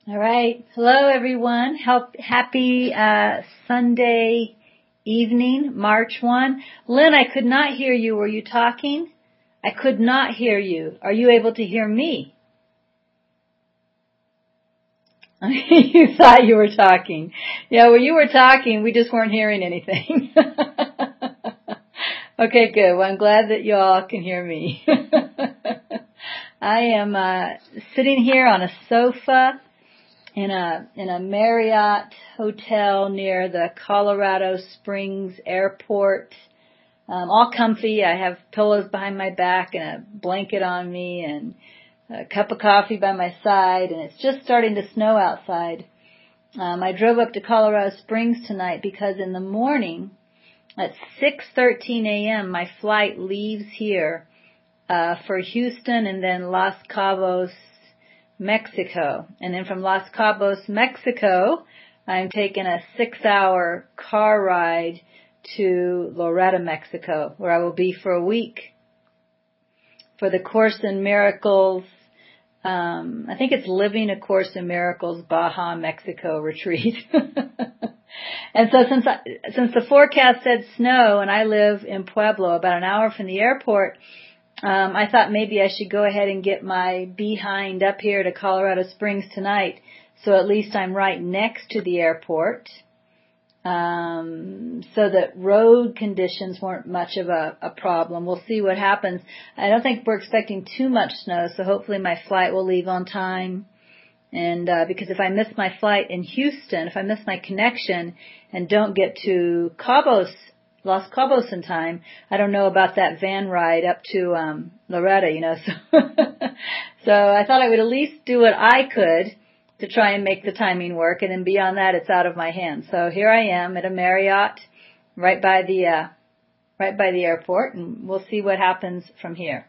All right. Hello, everyone. Happy Sunday evening, March 1. Lynn, I could not hear you. Were you talking? I could not hear you. Are you able to hear me? You thought you were talking. Yeah, well, you were talking. We just weren't hearing anything. Okay, good. Well, I'm glad that you all can hear me. I am sitting here on a sofa in a Marriott hotel near the Colorado Springs airport. All comfy. I have pillows behind my back and a blanket on me and a cup of coffee by my side, and it's just starting to snow outside. I drove up to Colorado Springs tonight because in the morning at 6:13 a.m. my flight leaves here for Houston and then Los Cabos, Mexico. And then from Los Cabos, Mexico, I'm taking a 6-hour car ride to Loreto, Mexico, where I will be for a week for the Course in Miracles. I think it's Living A Course in Miracles Baja, Mexico retreat. And so since the forecast said snow and I live in Pueblo, about an hour from the airport, I thought maybe I should go ahead and get my behind up here to Colorado Springs tonight, so at least I'm right next to the airport, so that road conditions weren't much of a problem. We'll see what happens. I don't think we're expecting too much snow, so hopefully my flight will leave on time. And because if I miss my flight in Houston, if I miss my connection and don't get to Los Cabos in time, I don't know about that van ride up to Loreto, So I thought I would at least do what I could to try and make the timing work, and then beyond that, it's out of my hands. So here I am at a Marriott right by the airport, and we'll see what happens from here.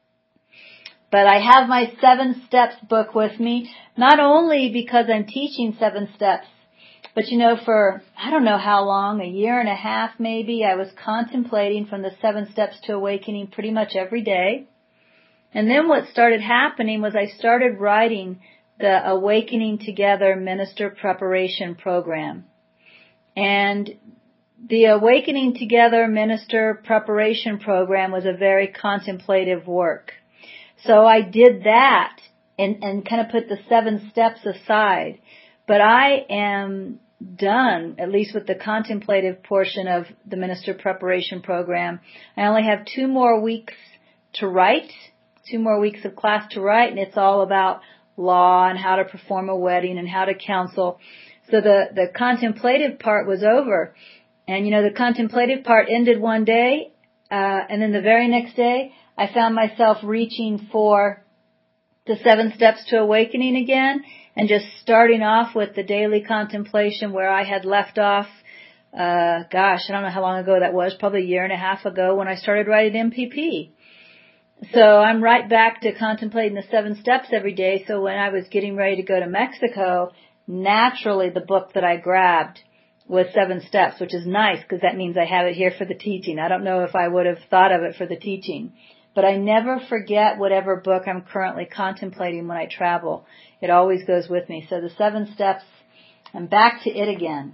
But I have my 7 Steps book with me, not only because I'm teaching 7 Steps, but for, I don't know how long, a year and a half maybe, I was contemplating from the 7 Steps to Awakening pretty much every day. And then what started happening was I started writing the Awakening Together Minister Preparation Program. And the Awakening Together Minister Preparation Program was a very contemplative work. So I did that and kind of put the 7 steps aside. But I am done, at least with the contemplative portion of the Minister Preparation Program. I only have 2 more weeks to write, 2 more weeks of class to write, and it's all about law and how to perform a wedding and how to counsel. So the contemplative part was over. And, the contemplative part ended one day, and then the very next day, I found myself reaching for the 7 Steps to Awakening again and just starting off with the daily contemplation where I had left off, I don't know how long ago that was, probably a year and a half ago when I started writing MPP. So I'm right back to contemplating the 7 steps every day. So when I was getting ready to go to Mexico, naturally the book that I grabbed was 7 Steps, which is nice because that means I have it here for the teaching. I don't know if I would have thought of it for the teaching. But I never forget whatever book I'm currently contemplating when I travel. It always goes with me. So the 7 steps, I'm back to it again.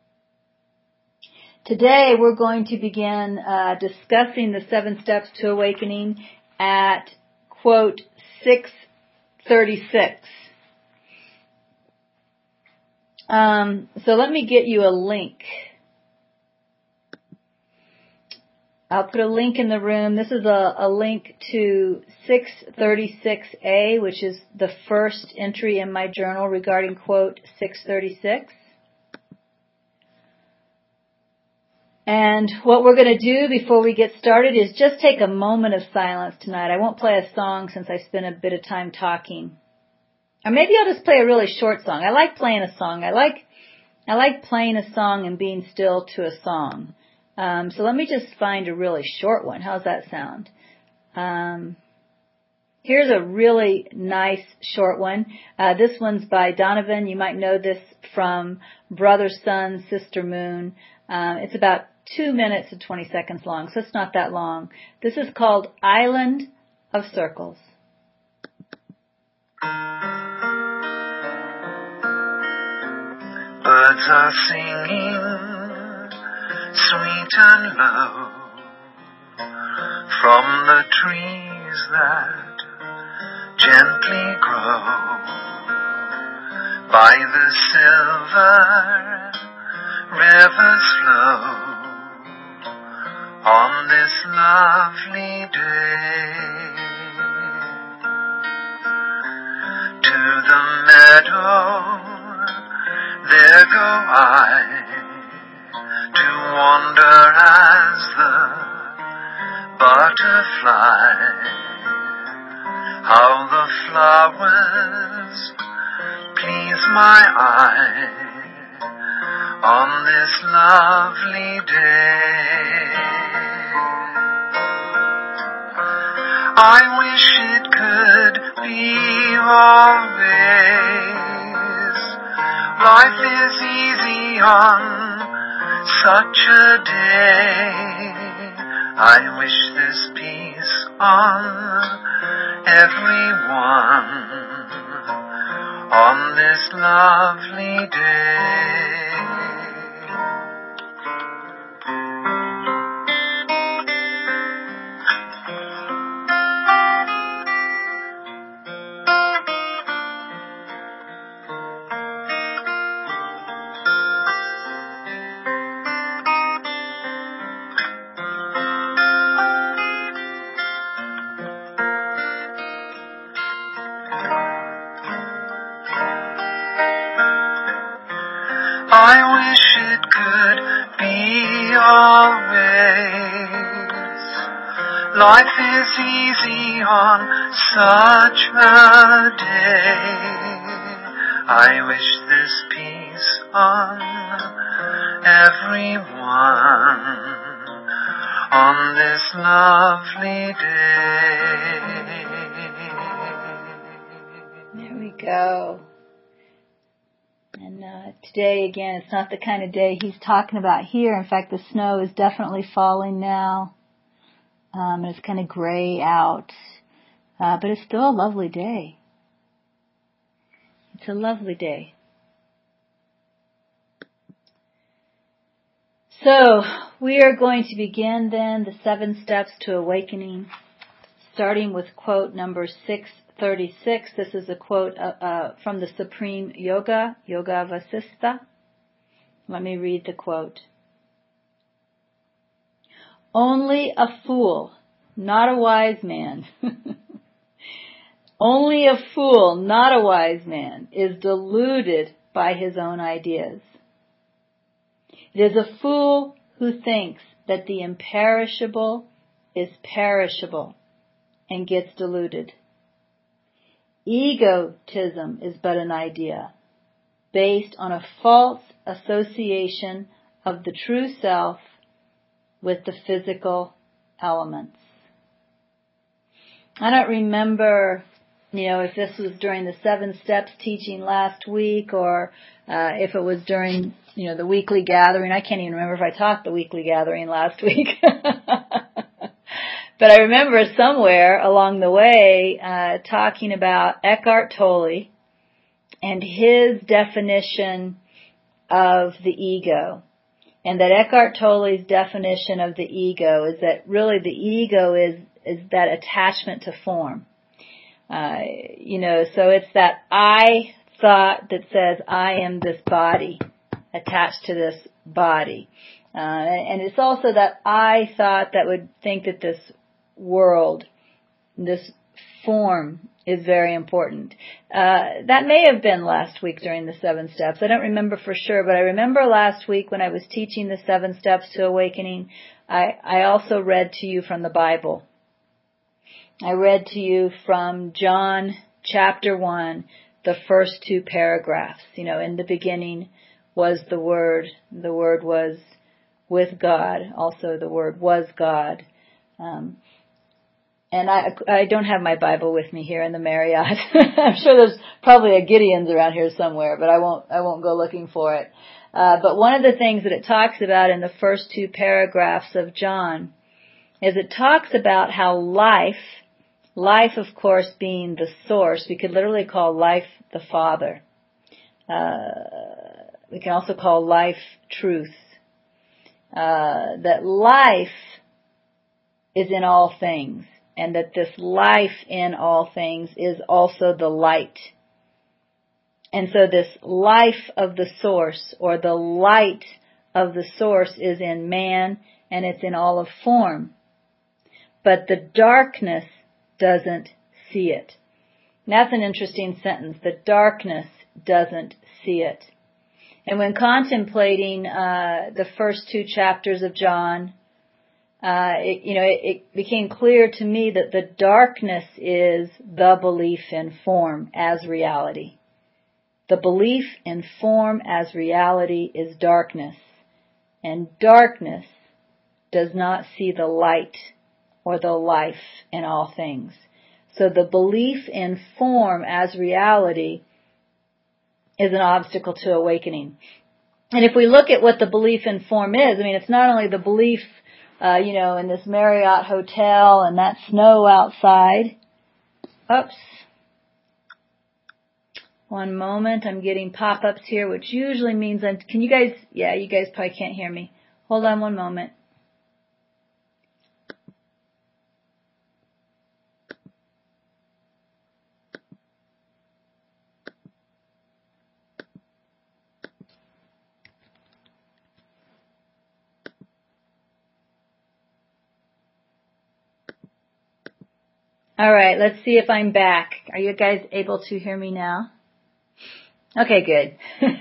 Today we're going to begin discussing the 7 steps to awakening at, quote, 6:36. So let me get you a link. I'll put a link in the room. This is a link to 636A, which is the first entry in my journal regarding, quote, 636. And what we're going to do before we get started is just take a moment of silence tonight. I won't play a song since I spent a bit of time talking. Or maybe I'll just play a really short song. I like playing a song. I like playing a song and being still to a song. So let me just find a really short one. How's that sound? Here's a really nice short one. This one's by Donovan. You might know this from Brother Sun, Sister Moon. It's about 2 minutes and 20 seconds long, so it's not that long. This is called Island of Circles. birds are singing sweet and low from the trees that gently grow by the silver river's flow on this lovely day. To the meadow there go I to wander as the butterfly. How the flowers please my eye on this lovely day. I wish it could be always. Life is easy on such a day. I wish this peace on everyone on this lovely day. I wish it could be always. Life is easy on such a day. I wish this peace on everyone on this lovely day. There we go. And today, again, it's not the kind of day he's talking about here. In fact, the snow is definitely falling now. And it's kind of gray out. But it's still a lovely day. It's a lovely day. So, we are going to begin then the 7 steps to awakening, starting with quote number 636. This is a quote from the Supreme Yoga, Yoga Vasistha. Let me read the quote. Only a fool, not a wise man. Only a fool, not a wise man, is deluded by his own ideas. It is a fool who thinks that the imperishable is perishable and gets deluded. Egotism is but an idea based on a false association of the true self with the physical elements. I don't remember, if this was during the 7 steps teaching last week or if it was during, the weekly gathering. I can't even remember if I taught the weekly gathering last week. But I remember somewhere along the way talking about Eckhart Tolle and his definition of the ego. And that Eckhart Tolle's definition of the ego is that really the ego is that attachment to form. So it's that I thought that says I am this body, attached to this body. And it's also that I thought that would think that this world, this form is very important. That may have been last week during the 7 steps. I don't remember for sure, but I remember last week when I was teaching the 7 steps to awakening, I also read to you from the Bible. I read to you from John chapter 1, the first 2 paragraphs. In the beginning was the Word was with God. Also the Word was God. And I don't have my Bible with me here in the Marriott. I'm sure there's probably a Gideon's around here somewhere, but I won't go looking for it. But one of the things that it talks about in the first 2 paragraphs of John is it talks about how life of course being the source, we could literally call life the Father. we can also call life truth. That life is in all things, and that this life in all things is also the light. And so this life of the source, or the light of the source, is in man, and it's in all of form. But the darkness doesn't see it. And that's an interesting sentence. The darkness doesn't see it. And when contemplating the first 2 chapters of John, it became clear to me that the darkness is the belief in form as reality. The belief in form as reality is darkness, and darkness does not see the light or the life in all things. So the belief in form as reality is an obstacle to awakening. And if we look at what the belief in form is, it's not only the belief, in this Marriott hotel and that snow outside. Oops. One moment, I'm getting pop-ups here, which usually means can you guys, you guys probably can't hear me. Hold on one moment. All right, let's see if I'm back. Are you guys able to hear me now? Okay, good.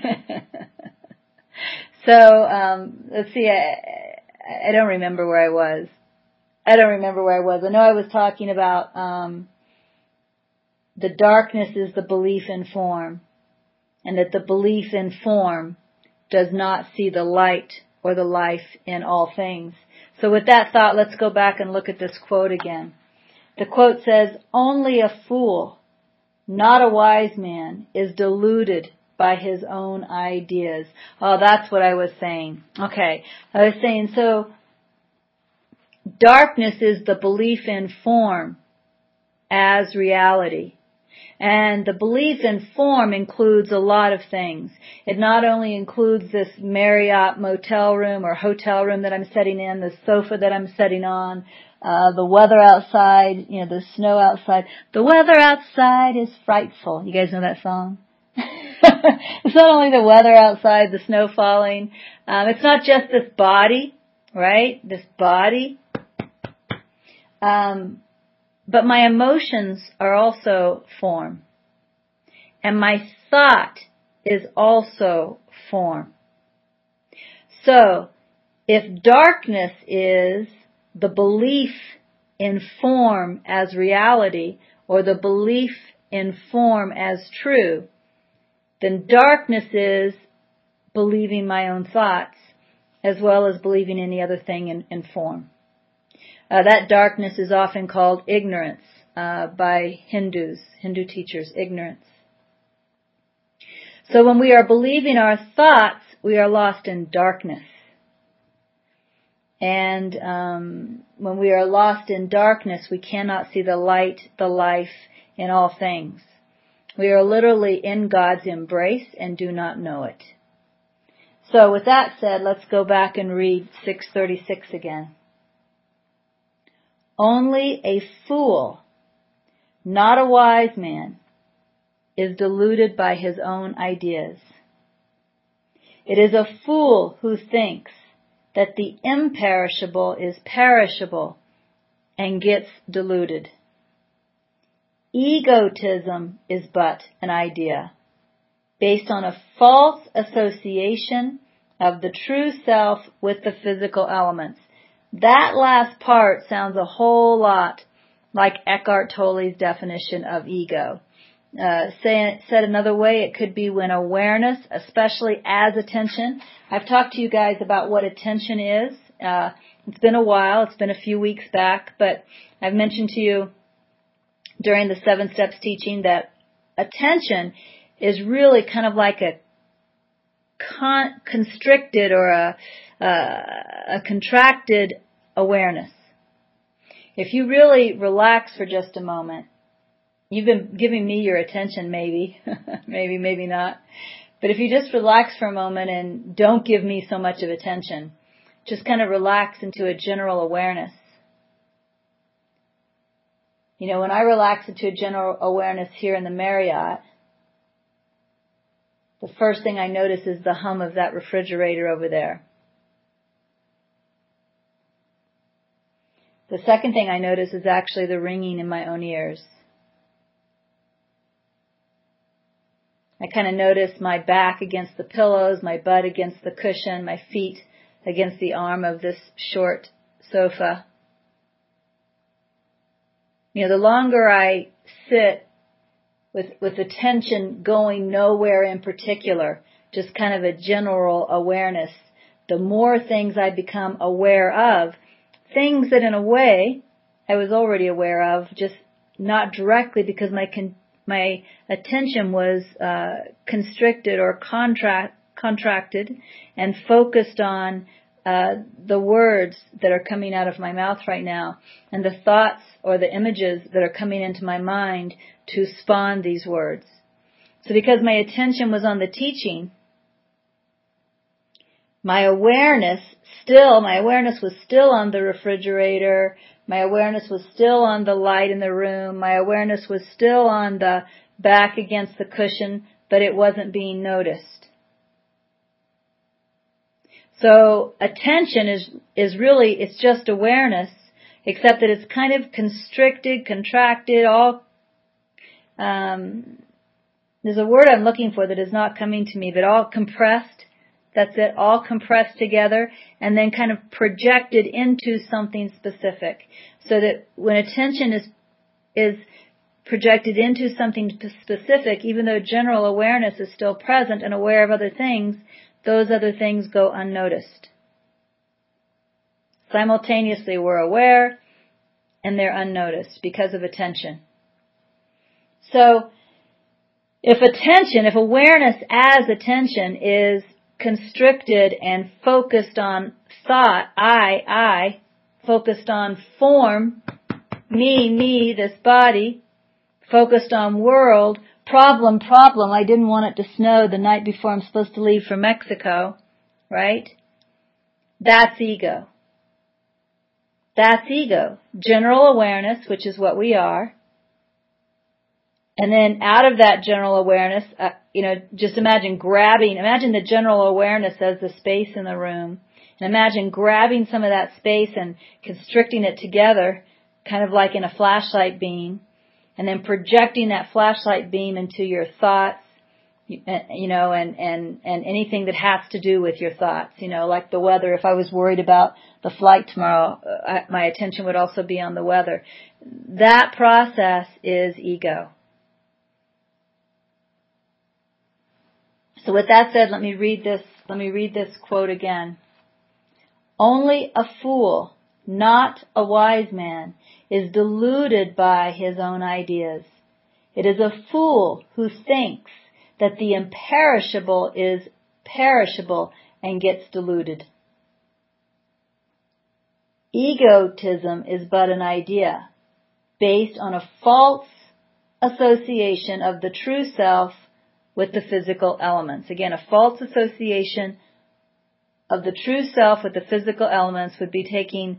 So, let's see. I don't remember where I was. I know I was talking about the darkness is the belief in form, and that the belief in form does not see the light or the life in all things. So with that thought, let's go back and look at this quote again. The quote says, "Only a fool, not a wise man, is deluded by his own ideas." Oh, that's what I was saying. Okay. I was saying, so darkness is the belief in form as reality. And the belief in form includes a lot of things. It not only includes this Marriott motel room or hotel room that I'm sitting in, the sofa that I'm sitting on, the weather outside, the snow outside. The weather outside is frightful. You guys know that song? It's not only the weather outside, the snow falling. It's not just this body, right? This body. But my emotions are also form. And my thought is also form. So, if darkness is the belief in form as reality, or the belief in form as true, then darkness is believing my own thoughts, as well as believing any other thing in form. That darkness is often called ignorance by Hindu teachers, ignorance. So when we are believing our thoughts, we are lost in darkness. And when we are lost in darkness, we cannot see the light, the life in all things. We are literally in God's embrace and do not know it. So with that said, let's go back and read 636 again. "Only a fool, not a wise man, is deluded by his own ideas. It is a fool who thinks that the imperishable is perishable and gets deluded. Egotism is but an idea based on a false association of the true self with the physical elements." That last part sounds a whole lot like Eckhart Tolle's definition of ego. Said another way, it could be when awareness, especially as attention. I've talked to you guys about what attention is. It's been a while. It's been a few weeks back, but I've mentioned to you during the 7 Steps teaching that attention is really kind of like a constricted or a contracted awareness. If you really relax for just a moment, you've been giving me your attention maybe, maybe not. But if you just relax for a moment and don't give me so much of attention, just kind of relax into a general awareness. You know, when I relax into a general awareness here in the Marriott, the first thing I notice is the hum of that refrigerator over there. The second thing I notice is actually the ringing in my own ears. I kind of notice my back against the pillows, my butt against the cushion, my feet against the arm of this short sofa. You know, the longer I sit with attention going nowhere in particular, just kind of a general awareness, the more things I become aware of, things that in a way I was already aware of, just not directly because my attention was constricted or contracted and focused on the words that are coming out of my mouth right now and the thoughts or the images that are coming into my mind to spawn these words. So because my attention was on the teaching, my awareness was still on the refrigerator, my awareness was still on the light in the room, my awareness was still on the back against the cushion, but it wasn't being noticed. So attention is really, it's just awareness, except that it's kind of constricted, contracted, all, there's a word I'm looking for that is not coming to me, but all compressed. That's it, all compressed together and then kind of projected into something specific. So that when attention is projected into something specific, even though general awareness is still present and aware of other things, those other things go unnoticed. Simultaneously, we're aware and they're unnoticed because of attention. So, if awareness as attention is constricted and focused on thought, I, focused on form, me, this body, focused on world, problem, I didn't want it to snow the night before I'm supposed to leave for Mexico, right? That's ego. That's ego. General awareness, which is what we are. And then out of that general awareness, just imagine the general awareness as the space in the room. And imagine grabbing some of that space and constricting it together, kind of like in a flashlight beam. And then projecting that flashlight beam into your thoughts, and anything that has to do with your thoughts, like the weather. If I was worried about the flight tomorrow, my attention would also be on the weather. That process is ego. So with that said, let me read this quote again. Only a fool, not a wise man, is deluded by his own ideas. It is a fool who thinks that the imperishable is perishable and gets deluded. Egotism is but an idea based on a false association of the true self with the physical elements. Again, a false association of the true self with the physical elements would be taking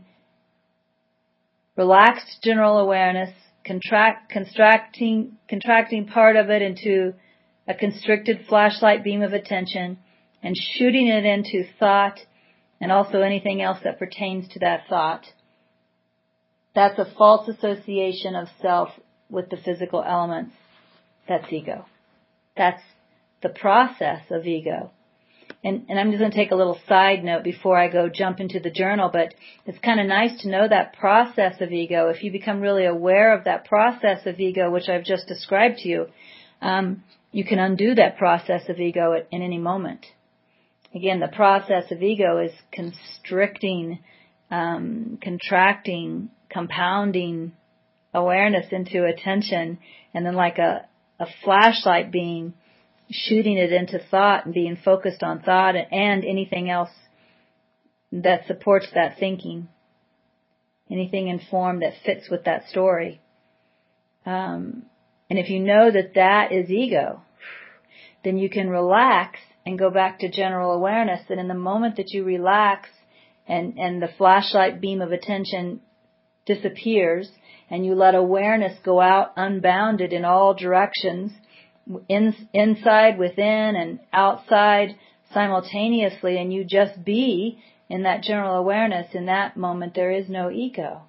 relaxed general awareness, contracting part of it into a constricted flashlight beam of attention and shooting it into thought and also anything else that pertains to that thought. That's a false association of self with the physical elements. That's ego. That's the process of ego. And I'm just going to take a little side note before I go jump into the journal, but it's kind of nice to know that process of ego. If you become really aware of that process of ego, which I've just described to you, you can undo that process of ego in any moment. Again, the process of ego is constricting, contracting, compounding awareness into attention, and then like a flashlight beam, shooting it into thought and being focused on thought and anything else that supports that thinking, anything in form that fits with that story. And if you know that is ego, then you can relax and go back to general awareness. And in the moment that you relax and the flashlight beam of attention disappears and you let awareness go out unbounded in all directions, inside, within, and outside simultaneously, and you just be in that general awareness, in that moment there is no ego.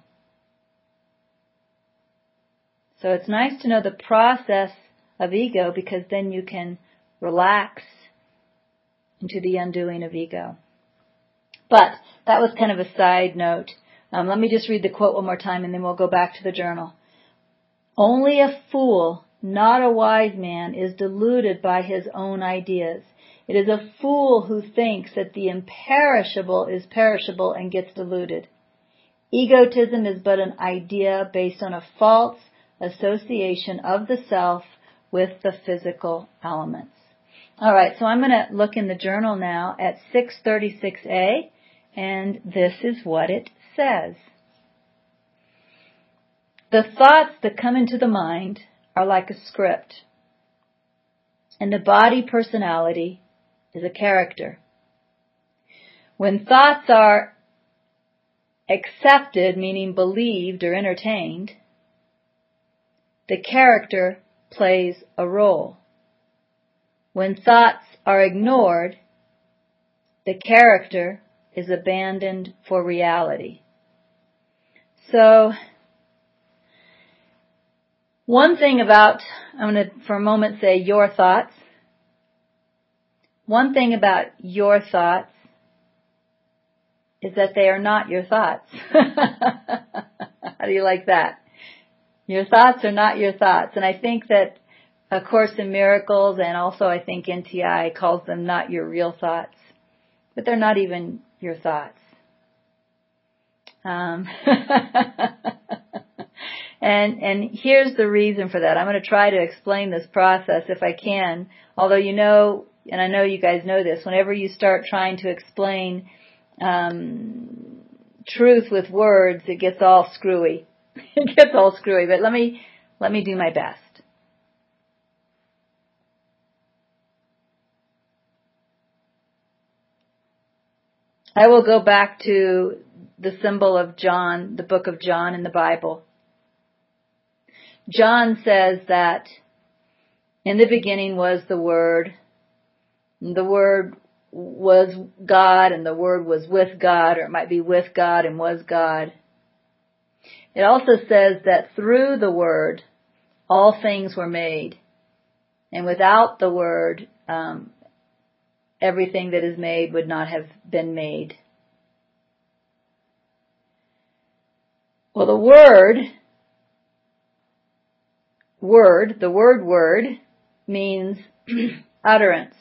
So it's nice to know the process of ego, because then you can relax into the undoing of ego. But that was kind of a side note. Let me just read the quote one more time and then we'll go back to the journal. Only a fool, not a wise man, is deluded by his own ideas. It is a fool who thinks that the imperishable is perishable and gets deluded. Egotism is but an idea based on a false association of the self with the physical elements. All right, so I'm going to look in the journal now at 636A, and this is what it says. The thoughts that come into the mind are like a script, and the body personality is a character. When thoughts are accepted, meaning believed or entertained, the character plays a role. When thoughts are ignored, the character is abandoned for reality. So, one thing about, I'm going to for a moment say your thoughts. One thing about your thoughts is that they are not your thoughts. How do you like that? Your thoughts are not your thoughts. And I think that A Course in Miracles, and also I think NTI calls them not your real thoughts. But they're not even your thoughts. And here's the reason for that. I'm going to try to explain this process if I can. Although you know, and I know you guys know this, whenever you start trying to explain truth with words, it gets all screwy. It gets all screwy. But let me do my best. I will go back to the symbol of John, the book of John in the Bible. John says that in the beginning was the Word, and the Word was God, and the Word was with God, or it might be with God and was God. It also says that through the Word, all things were made, and without the Word, everything that is made would not have been made. Well, the word means utterance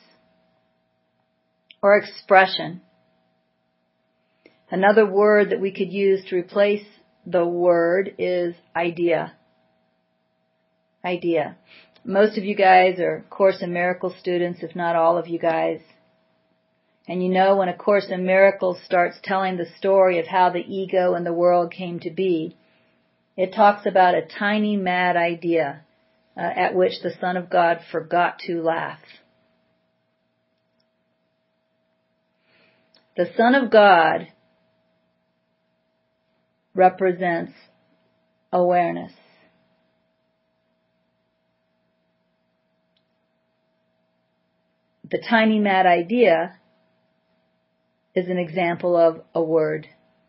or expression. Another word that we could use to replace the word is idea. Idea. Most of you guys are Course in Miracles students, if not all of you guys. And you know when A Course in Miracles starts telling the story of how the ego and the world came to be, it talks about a tiny mad idea at which the Son of God forgot to laugh. The Son of God represents awareness. The tiny mad idea is an example of a word.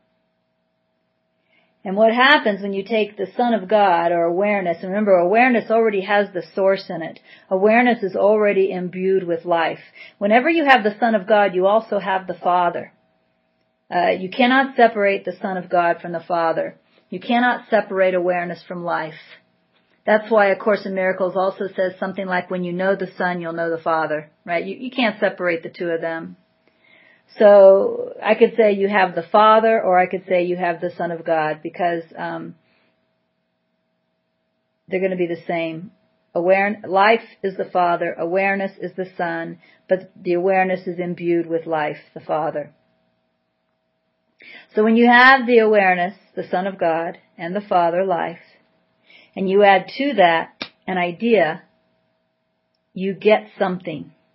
And what happens when you take the Son of God, or awareness, and remember, awareness already has the source in it. Awareness is already imbued with life. Whenever you have the Son of God, you also have the Father. You cannot separate the Son of God from the Father. You cannot separate awareness from life. That's why A Course in Miracles also says something like, when you know the Son, you'll know the Father. Right? You can't separate the two of them. So I could say you have the Father, or I could say you have the Son of God, because they're going to be the same. Life is the Father, awareness is the Son, but the awareness is imbued with life, the Father. So when you have the awareness, the Son of God, and the Father, life, and you add to that an idea, you get something.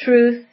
truth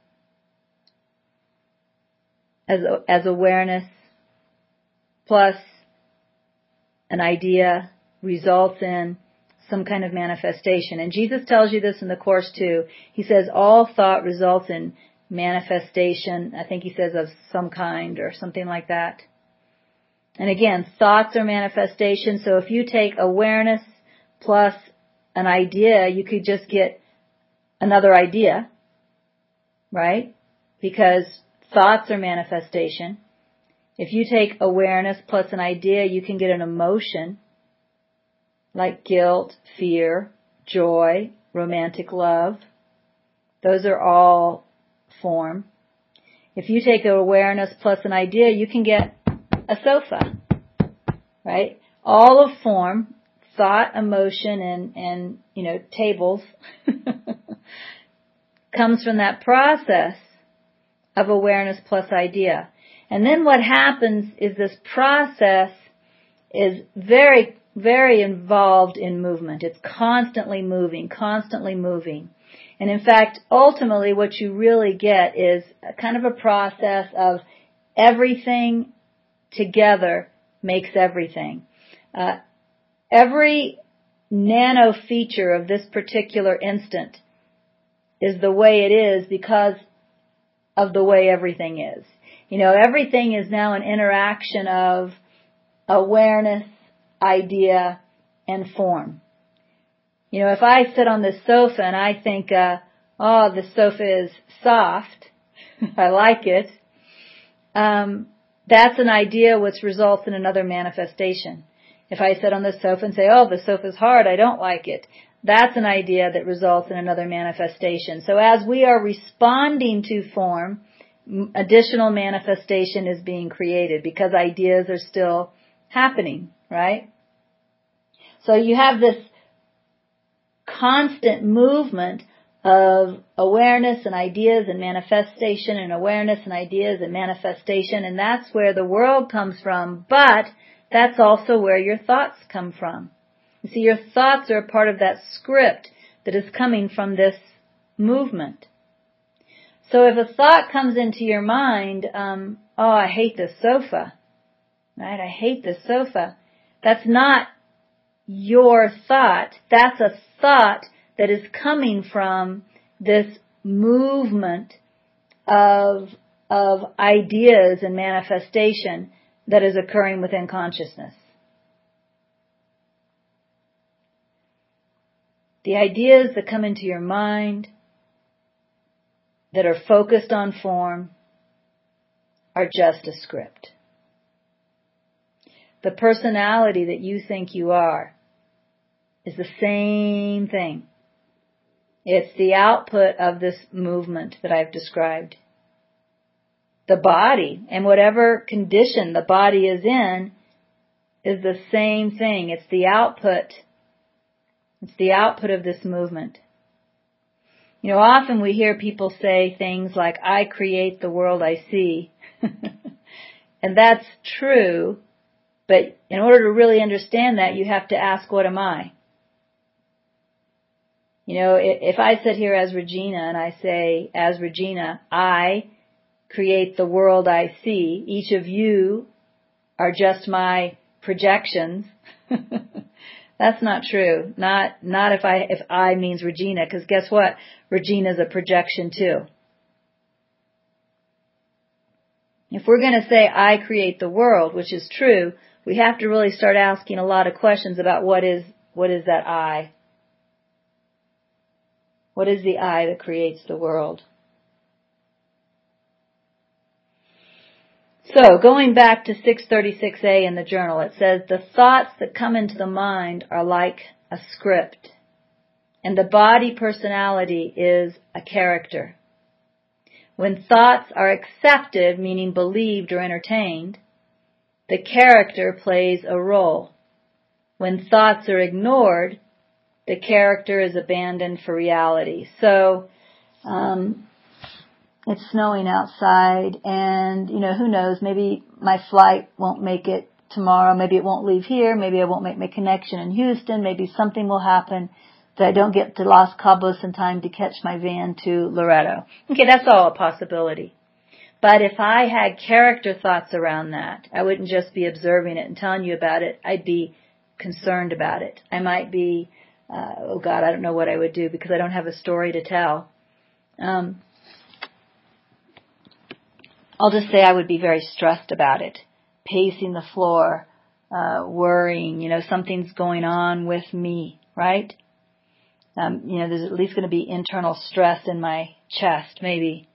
as awareness plus an idea results in some kind of manifestation. And Jesus tells you this in the Course too. He says all thought results in manifestation. I think he says of some kind or something like that. And again, thoughts are manifestation. So if you take awareness plus an idea, you could just get another idea, right? Because thoughts are manifestation. If you take awareness plus an idea, you can get an emotion like guilt, fear, joy, romantic love. Those are all form. If you take awareness plus an idea, you can get a sofa, right? All of form, thought, emotion, and tables comes from that process of awareness plus idea. And then what happens is this process is very, very involved in movement. It's constantly moving, constantly moving. And in fact, ultimately what you really get is a kind of a process of everything together makes everything. Every nano feature of this particular instant is the way it is because of the way everything is. Everything is now an interaction of awareness, idea, and form. If I sit on this sofa and I think, this sofa is soft, I like it, that's an idea which results in another manifestation. If I sit on the sofa and say, the sofa's hard, I don't like it, that's an idea that results in another manifestation. So as we are responding to form, additional manifestation is being created because ideas are still happening, right? So you have this constant movement of awareness and ideas and manifestation and awareness and ideas and manifestation, and that's where the world comes from, but that's also where your thoughts come from. You see, your thoughts are a part of that script that is coming from this movement. So if a thought comes into your mind, I hate this sofa, right? I hate this sofa. That's not your thought. That's a thought that is coming from this movement of ideas and manifestation that is occurring within consciousness. The ideas that come into your mind that are focused on form are just a script. The personality that you think you are is the same thing. It's the output of this movement that I've described. The body, and whatever condition the body is in, is the same thing. It's the output. It's the output of this movement. Often we hear people say things like, I create the world I see. And that's true, but in order to really understand that, you have to ask, what am I? If I sit here as Regina and I say, as Regina, I create the world I see, each of you are just my projections. That's not true. Not if I means Regina, because guess what? Regina's a projection too. If we're going to say I create the world, which is true, we have to really start asking a lot of questions about what is that I? What is the I that creates the world? So, going back to 636A in the journal, it says, the thoughts that come into the mind are like a script, and the body personality is a character. When thoughts are accepted, meaning believed or entertained, the character plays a role. When thoughts are ignored, the character is abandoned for reality. So, it's snowing outside, and, who knows, maybe my flight won't make it tomorrow, maybe it won't leave here, maybe I won't make my connection in Houston, maybe something will happen. that I don't get to Los Cabos in time to catch my van to Loretto. Okay, that's all a possibility. But if I had character thoughts around that, I wouldn't just be observing it and telling you about it. I'd be concerned about it. I might be, oh God, I don't know what I would do because I don't have a story to tell. I'll just say I would be very stressed about it, pacing the floor, worrying, something's going on with me, right? There's at least going to be internal stress in my chest, maybe.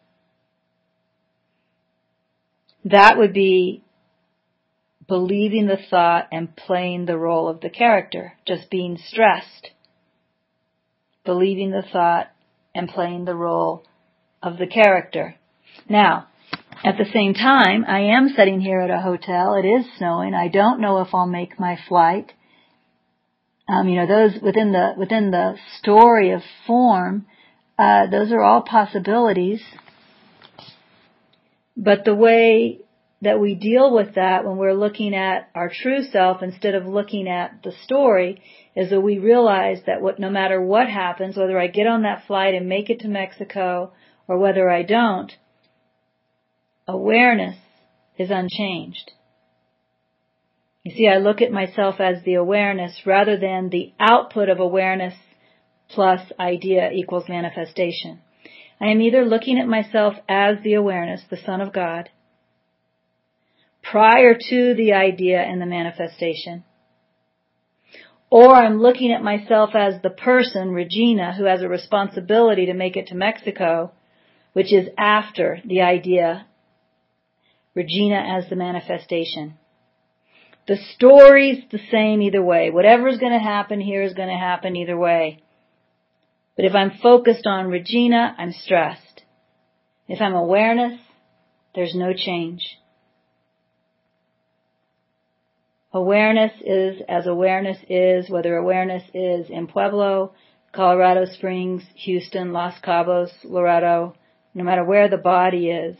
That would be believing the thought and playing the role of the character, just being stressed. Believing the thought and playing the role of the character. Now, at the same time, I am sitting here at a hotel. It is snowing. I don't know if I'll make my flight. Those within the story of form, those are all possibilities. But the way that we deal with that when we're looking at our true self instead of looking at the story is that we realize that no matter what happens, whether I get on that flight and make it to Mexico or whether I don't, awareness is unchanged. You see, I look at myself as the awareness rather than the output of awareness plus idea equals manifestation. I am either looking at myself as the awareness, the Son of God, prior to the idea and the manifestation, or I'm looking at myself as the person, Regina, who has a responsibility to make it to Mexico, which is after the idea, Regina as the manifestation. The story's the same either way. Whatever's going to happen here is going to happen either way. But if I'm focused on Regina, I'm stressed. If I'm awareness, there's no change. Awareness is as awareness is, whether awareness is in Pueblo, Colorado Springs, Houston, Los Cabos, Loretto, no matter where the body is,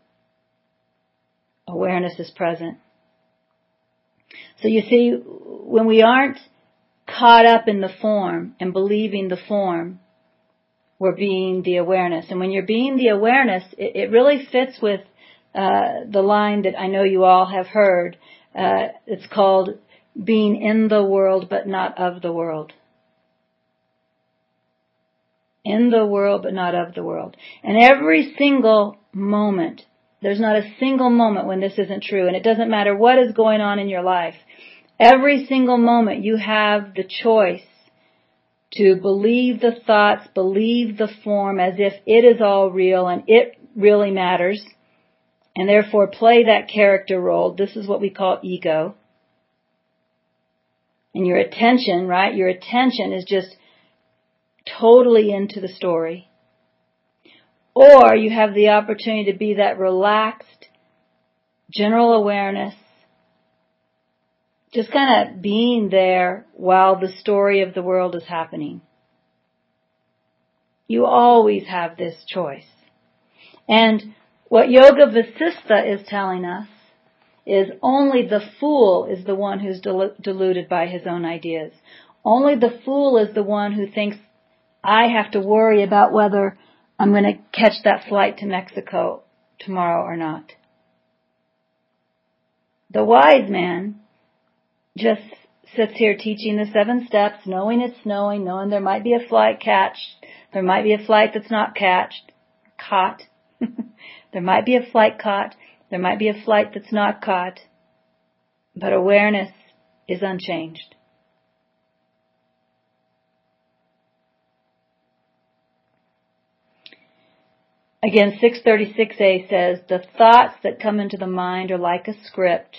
awareness is present. So you see, when we aren't caught up in the form and believing the form, we're being the awareness. And when you're being the awareness, it really fits with the line that I know you all have heard. It's called being in the world but not of the world. In the world but not of the world. And every single moment, there's not a single moment when this isn't true. And it doesn't matter what is going on in your life. Every single moment you have the choice to believe the thoughts, believe the form as if it is all real and it really matters. And therefore play that character role. This is what we call ego. And your attention, right? Your attention is just totally into the story. Or you have the opportunity to be that relaxed, general awareness, just kind of being there while the story of the world is happening. You always have this choice. And what Yoga Vasistha is telling us is only the fool is the one who's deluded by his own ideas. Only the fool is the one who thinks, I have to worry about whether I'm going to catch that flight to Mexico tomorrow or not. The wise man just sits here teaching the 7 steps, knowing it's snowing, knowing there might be a flight catch, there might be a flight that's not caught. There might be a flight caught, there might be a flight that's not caught, but awareness is unchanged. Again, 636a says, the thoughts that come into the mind are like a script,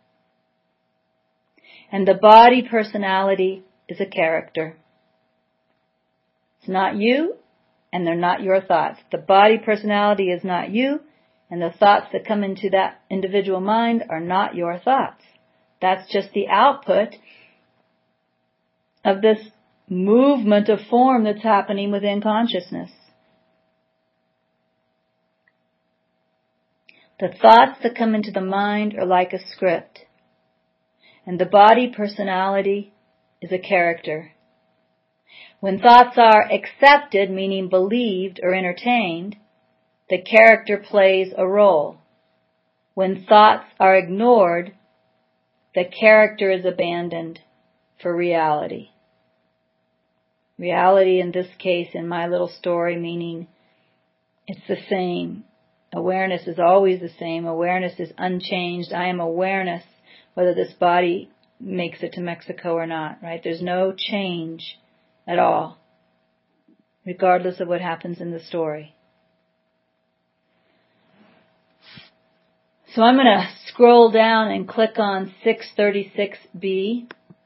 and the body personality is a character. It's not you, and they're not your thoughts. The body personality is not you, and the thoughts that come into that individual mind are not your thoughts. That's just the output of this movement of form that's happening within consciousness. The thoughts that come into the mind are like a script, and the body personality is a character. When thoughts are accepted, meaning believed or entertained, the character plays a role. When thoughts are ignored, the character is abandoned for reality. Reality in this case, in my little story, meaning it's the same. Awareness is always the same. Awareness is unchanged. I am awareness, whether this body makes it to Mexico or not, right? There's no change at all, regardless of what happens in the story. So I'm going to scroll down and click on 636B.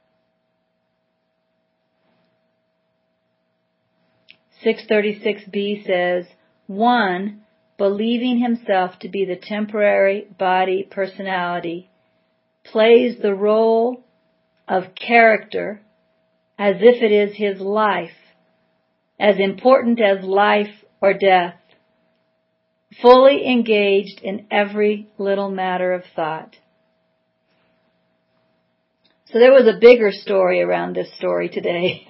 636B says, 1. Believing himself to be the temporary body personality plays the role of character as if it is his life, as important as life or death, fully engaged in every little matter of thought. So there was a bigger story around this story today.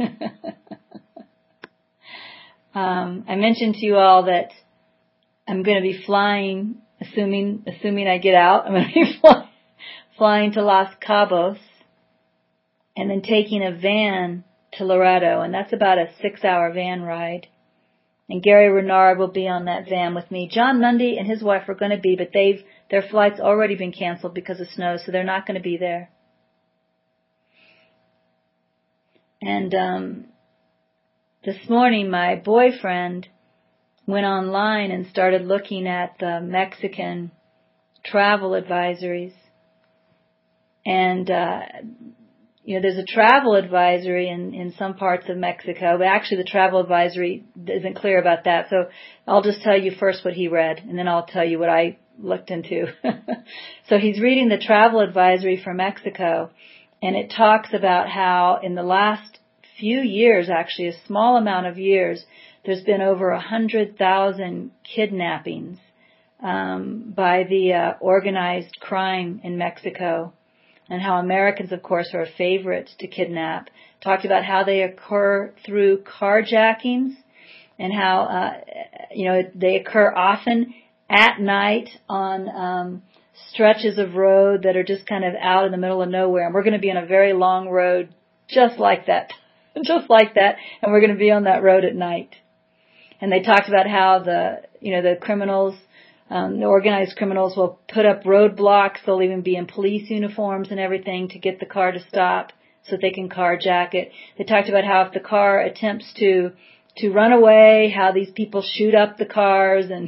I mentioned to you all that I'm going to be flying, assuming I get out, I'm going to be flying to Los Cabos and then taking a van to Laredo, and that's about a 6-hour van ride. And Gary Renard will be on that van with me. John Mundy and his wife are going to be, but their flight's already been canceled because of snow, so they're not going to be there. And this morning, my boyfriend went online and started looking at the Mexican travel advisories. And, there's a travel advisory in some parts of Mexico, but actually the travel advisory isn't clear about that. So I'll just tell you first what he read, and then I'll tell you what I looked into. So he's reading the travel advisory for Mexico, and it talks about how in the last few years, actually a small amount of years, there's been over 100,000 kidnappings by the organized crime in Mexico, and how Americans, of course, are favorites to kidnap. Talked about how they occur through carjackings, and how they occur often at night on stretches of road that are just kind of out in the middle of nowhere. And we're going to be on a very long road just like that, and we're going to be on that road at night. And they talked about how the criminals, the organized criminals will put up roadblocks. They'll even be in police uniforms and everything to get the car to stop so that they can carjack it. They talked about how if the car attempts to run away, how these people shoot up the cars, and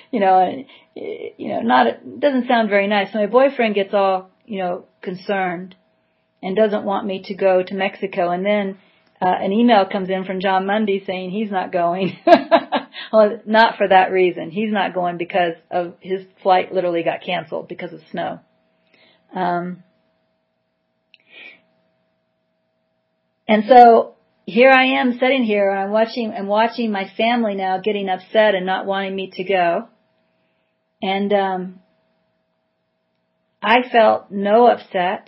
it doesn't sound very nice. So my boyfriend gets all concerned and doesn't want me to go to Mexico. And then an email comes in from John Mundy saying he's not going. Well, not for that reason. He's not going because of his flight literally got canceled because of snow. And so here I am sitting here, and I'm watching my family now getting upset and not wanting me to go. And I felt no upset.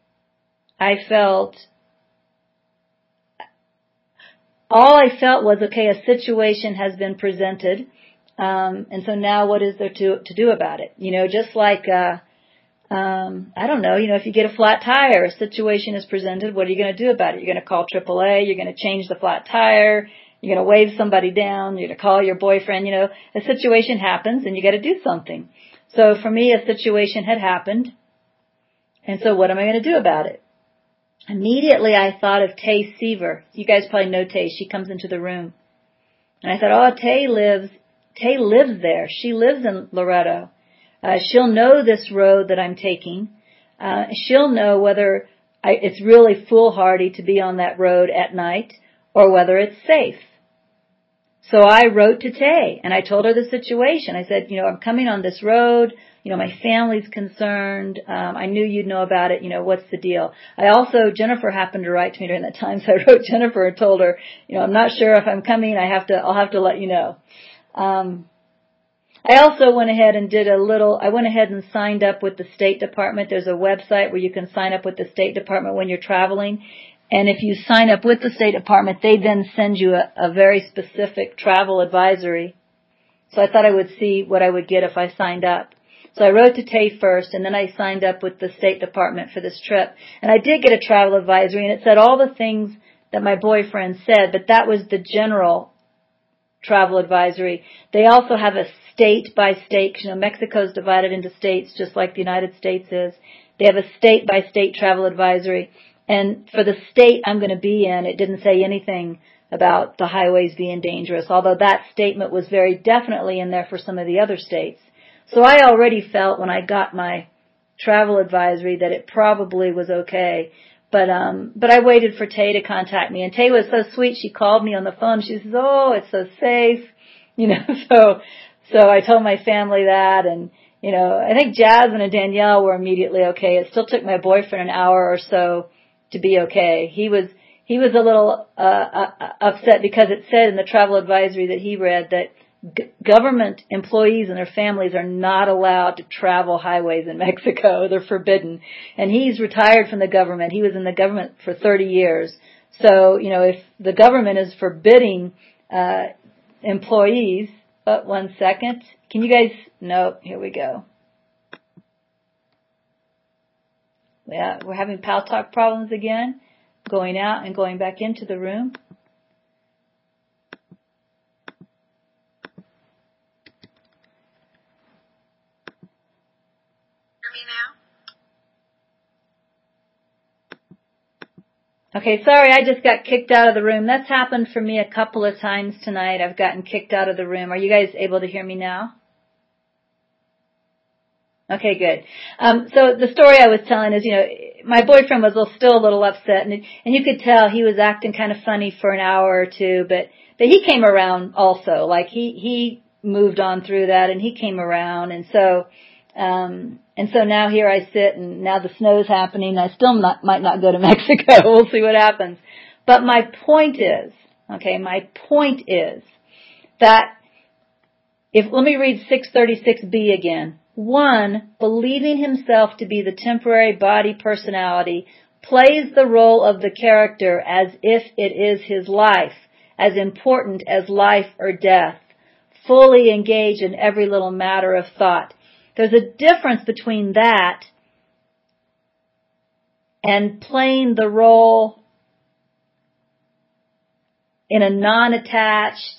All I felt was, okay, a situation has been presented, and so now what is there to do about it? Just like, I don't know, if you get a flat tire, a situation is presented, what are you going to do about it? You're going to call AAA, you're going to change the flat tire, you're going to wave somebody down, you're going to call your boyfriend, a situation happens and you got to do something. So for me, a situation had happened, and so what am I going to do about it? Immediately I thought of Tay Seaver. You guys probably know Tay. She comes into the room. And I thought, Tay lives there. She lives in Laredo. She'll know this road that I'm taking. She'll know whether it's really foolhardy to be on that road at night or whether it's safe. So I wrote to Tay and I told her the situation. I said, I'm coming on this road. My family's concerned. I knew you'd know about it. What's the deal? Jennifer happened to write to me during that time, so I wrote Jennifer and told her, I'm not sure if I'm coming. I'll have to let you know. I also went ahead and I went ahead and signed up with the State Department. There's a website where you can sign up with the State Department when you're traveling. And if you sign up with the State Department, they then send you a very specific travel advisory. So I thought I would see what I would get if I signed up. So I wrote to Tay first, and then I signed up with the State Department for this trip. And I did get a travel advisory, and it said all the things that my boyfriend said, but that was the general travel advisory. They also have a state by state, because Mexico's divided into states just like the United States is. They have a state by state travel advisory. And for the state I'm going to be in, it didn't say anything about the highways being dangerous, although that statement was very definitely in there for some of the other states. So I already felt when I got my travel advisory that it probably was okay. But I waited for Tay to contact me, and Tay was so sweet. She called me on the phone. She says, "Oh, it's so safe," So I told my family that, and I think Jasmine and Danielle were immediately okay. It still took my boyfriend an hour or so to be okay. He was a little upset because it said in the travel advisory that he read that government employees and their families are not allowed to travel highways in Mexico. They're forbidden. And he's retired from the government. He was in the government for 30 years. So, if the government is forbidding employees, but 1 second. Can you guys, nope, here we go. Yeah, we're having Pal Talk problems again. Going out and going back into the room. Okay, sorry, I just got kicked out of the room. That's happened for me a couple of times tonight. I've gotten kicked out of the room. Are you guys able to hear me now? Okay, good. So the story I was telling is, my boyfriend was still a little upset, and you could tell he was acting kind of funny for an hour or two, but he came around also. Like he moved on through that, and he came around, and so now here I sit, and now the snow's happening. I still might not go to Mexico. We'll see what happens. But my point is that let me read 636b again. 1, believing himself to be the temporary body personality plays the role of the character as if it is his life, as important as life or death, fully engaged in every little matter of thought. There's a difference between that and playing the role in a non-attached,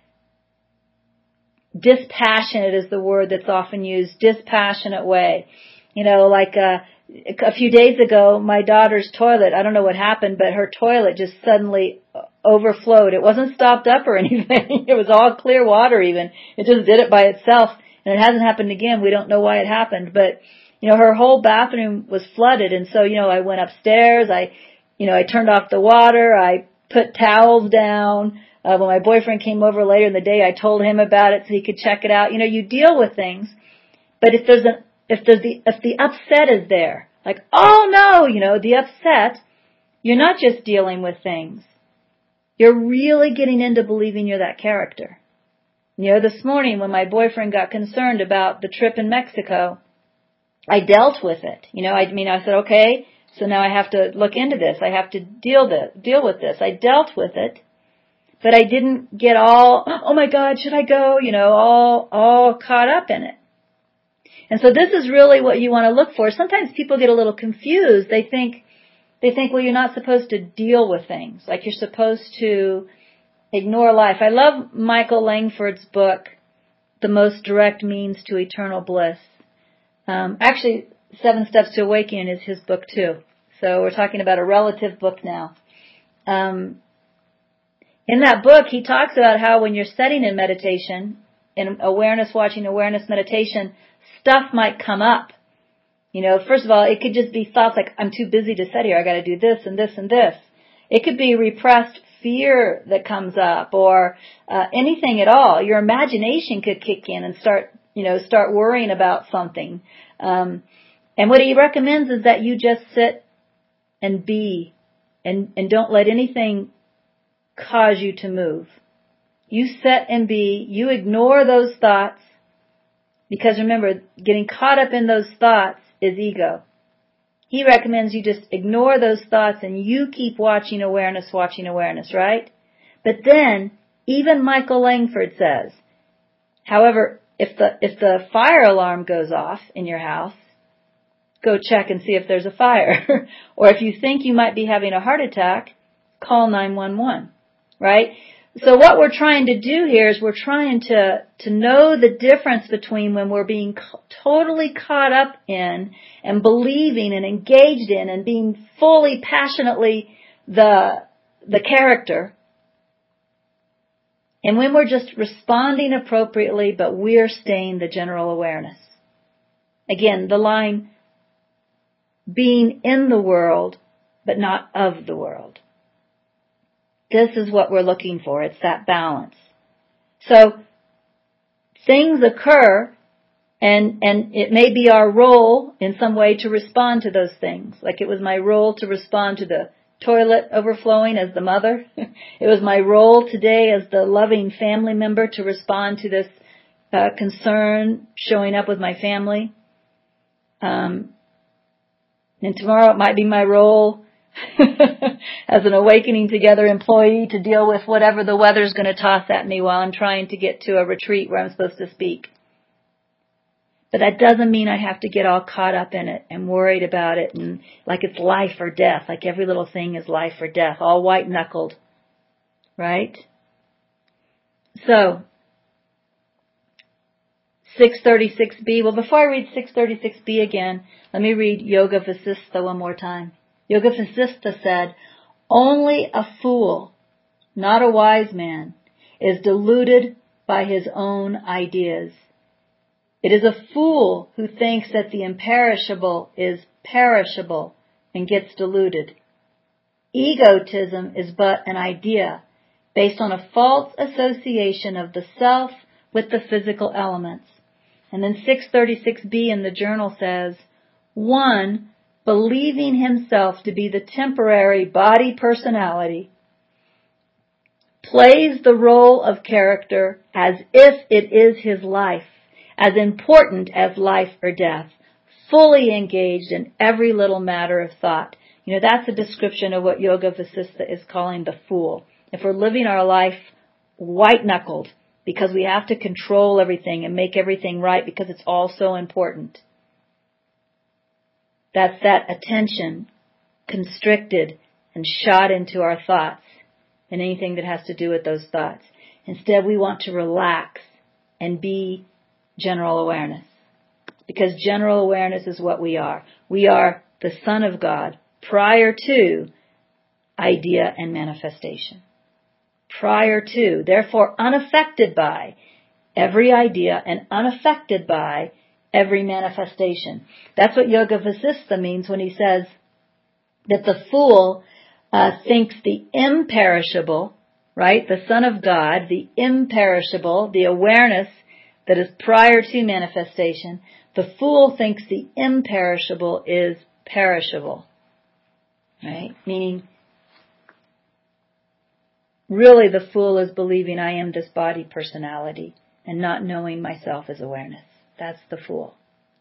dispassionate is the word that's often used, dispassionate way. Like a few days ago, my daughter's toilet, I don't know what happened, but her toilet just suddenly overflowed. It wasn't stopped up or anything. It was all clear water even. It just did it by itself. And it hasn't happened again. We don't know why it happened. But, her whole bathroom was flooded. And so, I went upstairs. I turned off the water. I put towels down. When my boyfriend came over later in the day, I told him about it so he could check it out. You deal with things. But if the upset is there, like, oh no, the upset, you're not just dealing with things. You're really getting into believing you're that character. This morning when my boyfriend got concerned about the trip in Mexico, I dealt with it. I said, okay, so now I have to look into this. I have to deal with this. I dealt with it. But I didn't get all, oh my God, should I go? All caught up in it. And so this is really what you want to look for. Sometimes people get a little confused. They think, well, you're not supposed to deal with things. Like you're supposed to ignore life. I love Michael Langford's book, The Most Direct Means to Eternal Bliss. Actually, 7 Steps to Awakening is his book too. So we're talking about a relative book now. In that book, he talks about how when you're sitting in meditation, in awareness watching, awareness meditation, stuff might come up. First of all, it could just be thoughts like, I'm too busy to sit here. I got to do this and this and this. It could be repressed fear that comes up or anything at all. Your imagination could kick in and start worrying about something. And what he recommends is that you just sit and be and don't let anything cause you to move. You sit and be, you ignore those thoughts, because remember, getting caught up in those thoughts is ego. he recommends you just ignore those thoughts and you keep watching awareness, right? But then, even Michael Langford says, however, if the fire alarm goes off in your house, go check and see if there's a fire. Or if you think you might be having a heart attack, call 911, right? So what we're trying to do here is we're trying to know the difference between when we're being totally caught up in and believing and engaged in and being fully, passionately the character, and when we're just responding appropriately, but we're staying the general awareness. Again, the line, being in the world, but not of the world. This is what we're looking for. It's that balance. So, things occur, and it may be our role in some way to respond to those things. Like it was my role to respond to the toilet overflowing as the mother. It was my role today as the loving family member to respond to this concern showing up with my family. And tomorrow it might be my role as an Awakening Together employee to deal with whatever the weather's going to toss at me while I'm trying to get to a retreat where I'm supposed to speak. But that doesn't mean I have to get all caught up in it and worried about it and like it's life or death, like every little thing is life or death, all white-knuckled, right? So, 636b. Well, before I read 636b again, let me read Yoga Vasistha one more time. Yoga Vasistha said, only a fool, not a wise man, is deluded by his own ideas. It is a fool who thinks that the imperishable is perishable and gets deluded. Egotism is but an idea based on a false association of the self with the physical elements. And then 636b in the journal says, 1, believing himself to be the temporary body personality, plays the role of character as if it is his life, as important as life or death, fully engaged in every little matter of thought. You know, that's a description of what Yoga Vasistha is calling the fool. If we're living our life white-knuckled because we have to control everything and make everything right because it's all so important, that's that attention constricted and shot into our thoughts and anything that has to do with those thoughts. Instead, we want to relax and be general awareness. Because general awareness is what we are. We are the Son of God prior to idea and manifestation. Prior to, therefore unaffected by every idea and unaffected by every manifestation. That's what Yoga Vasistha means when he says that the fool thinks the imperishable, right, the Son of God, the imperishable, the awareness that is prior to manifestation, the fool thinks the imperishable is perishable, right? Meaning, really the fool is believing I am this body personality and not knowing myself as awareness. That's the fool.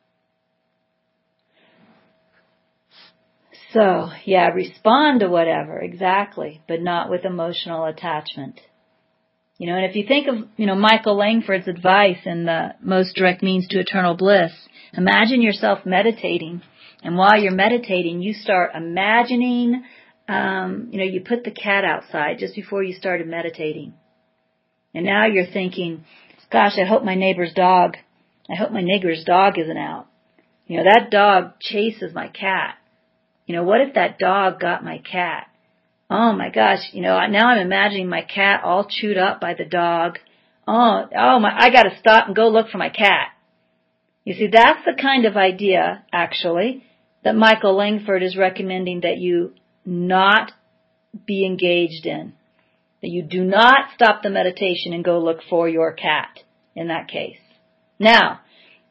So, yeah, respond to whatever, exactly, but not with emotional attachment. You know, and if you think of, Michael Langford's advice in the Most Direct Means to Eternal Bliss, imagine yourself meditating, and while you're meditating, you start imagining, you put the cat outside just before you started meditating. And now you're thinking, gosh, I hope my neighbor's dog isn't out. That dog chases my cat. What if that dog got my cat? Oh my gosh, now I'm imagining my cat all chewed up by the dog. I gotta stop and go look for my cat. You see, that's the kind of idea, actually, that Michael Langford is recommending that you not be engaged in. That you do not stop the meditation and go look for your cat in that case. Now,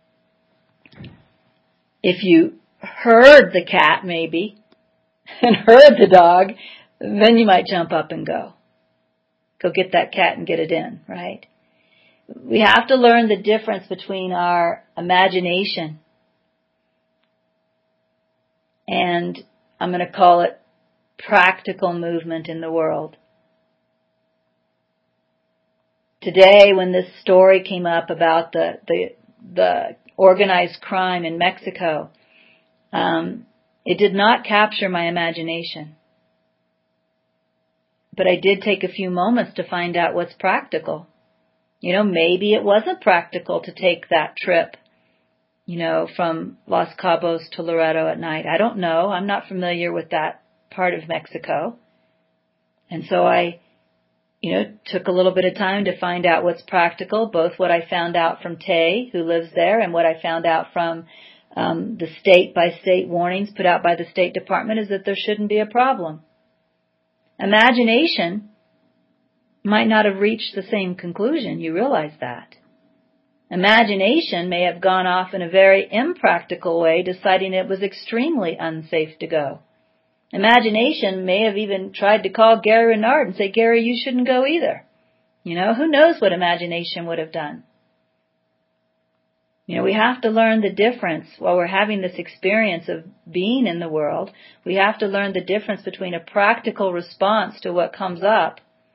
if you heard the cat maybe and heard the dog, then you might jump up and go get that cat and get it in, right? We have to learn the difference between our imagination and I'm going to call it practical movement in the world. Today, when this story came up about the organized crime in Mexico, it did not capture my imagination. But I did take a few moments to find out what's practical. Maybe it wasn't practical to take that trip, from Los Cabos to Loreto at night. I don't know. I'm not familiar with that part of Mexico. And so I, took a little bit of time to find out what's practical, both what I found out from Tay, who lives there, and what I found out from the state-by-state warnings put out by the State Department is that there shouldn't be a problem. Imagination might not have reached the same conclusion. You realize that. Imagination may have gone off in a very impractical way, deciding it was extremely unsafe to go. Imagination may have even tried to call Gary Renard and say, Gary, you shouldn't go either. Who knows what imagination would have done? We have to learn the difference while we're having this experience of being in the world. We have to learn the difference between a practical response to what comes up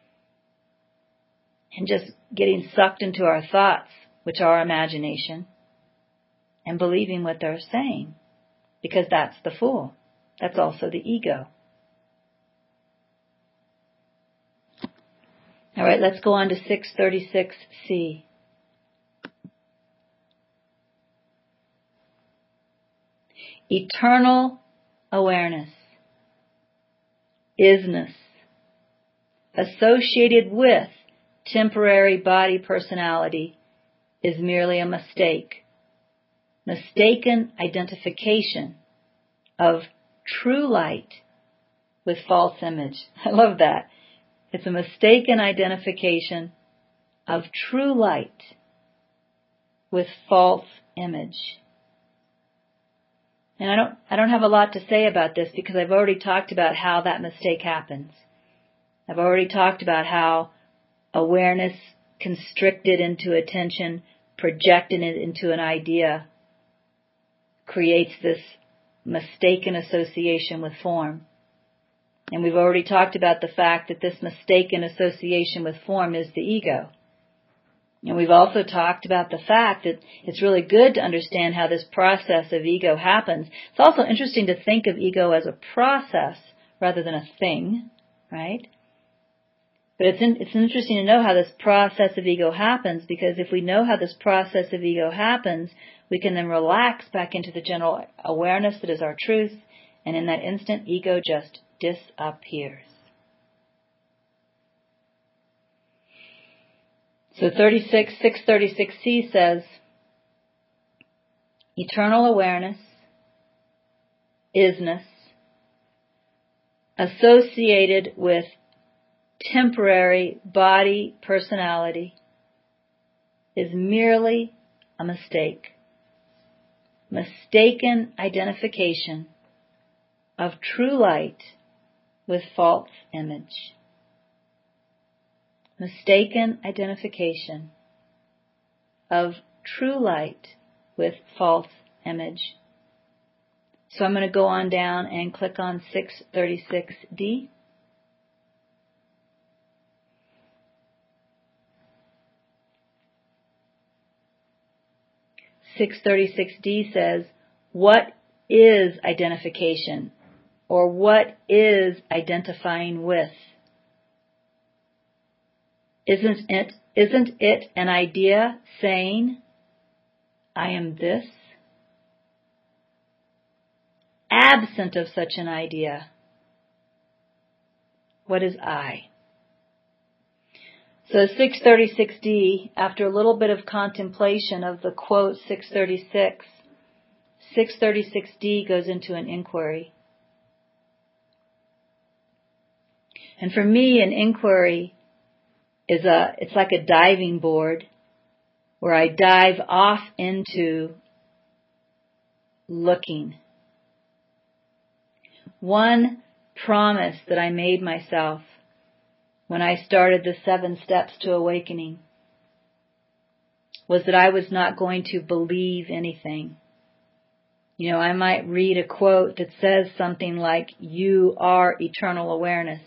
and just getting sucked into our thoughts, which are our imagination, and believing what they're saying, because that's the fool. That's also the ego. All right, let's go on to 636C. Eternal awareness, isness, associated with temporary body personality, is merely a mistake. Mistaken identification of true light with false image. I love that. It's a mistaken identification of true light with false image. And I don't have a lot to say about this because I've already talked about how that mistake happens. I've already talked about how awareness constricted into attention, projecting it into an idea, creates this mistaken association with form. And we've already talked about the fact that this mistaken association with form is the ego. And we've also talked about the fact that it's really good to understand how this process of ego happens. It's also interesting to think of ego as a process rather than a thing, right? But it's interesting to know how this process of ego happens, because if we know how this process of ego happens, we can then relax back into the general awareness that is our truth, and in that instant, ego just disappears. So 636C says, eternal awareness, isness, associated with temporary body personality, is merely a mistake. Mistaken identification of true light with false image. Mistaken identification of true light with false image. So I'm going to go on down and click on 636D. (636D) says, what is identification? Or what is identifying with? Isn't it an idea saying, I am this? Absent of such an idea, what is I? So 636D, after a little bit of contemplation of the quote 636, 636D goes into an inquiry. And for me, an inquiry it's like a diving board where I dive off into looking. One promise that I made myself when I started the 7 steps to awakening was that I was not going to believe anything. You know, I might read a quote that says something like, "You are eternal awareness."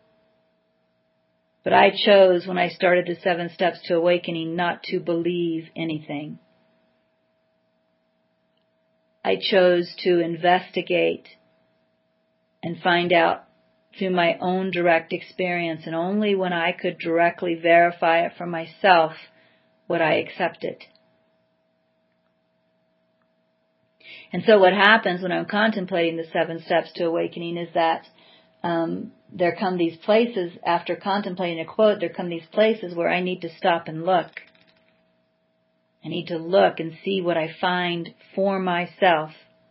But I chose when I started the 7 Steps to Awakening not to believe anything. I chose to investigate and find out through my own direct experience, and only when I could directly verify it for myself would I accept it. And so what happens when I'm contemplating the 7 Steps to Awakening is that there come these places, after contemplating a quote, there come these places where I need to stop and look. I need to look and see what I find for myself.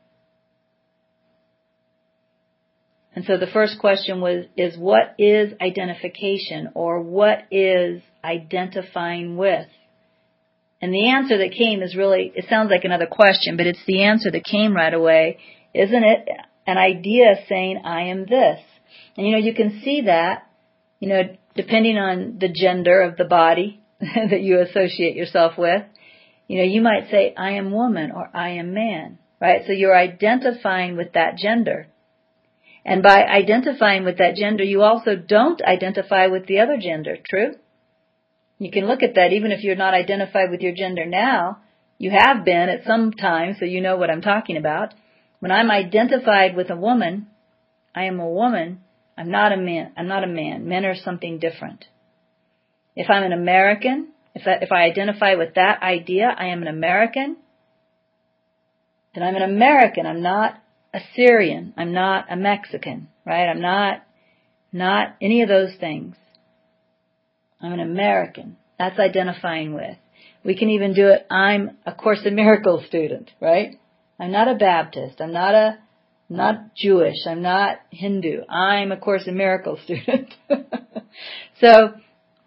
And so the first question is what is identification, or what is identifying with? And the answer that came is really, it sounds like another question, but it's the answer that came right away. Isn't it an idea saying, I am this? And you can see that, depending on the gender of the body that you associate yourself with. You might say, I am woman, or I am man, right? So you're identifying with that gender. And by identifying with that gender, you also don't identify with the other gender, true? You can look at that even if you're not identified with your gender now. You have been at some time, so you know what I'm talking about. When I'm identified with a woman, I am a woman. I'm not a man. I'm not a man. Men are something different. If I'm an American, if I identify with that idea, I am an American, then I'm an American. I'm not a Syrian. I'm not a Mexican, right? I'm not any of those things. I'm an American. That's identifying with. We can even do it, I'm a Course in Miracles student, right? I'm not a Baptist. I'm not Jewish. I'm not Hindu. I'm a Course in Miracles student. So,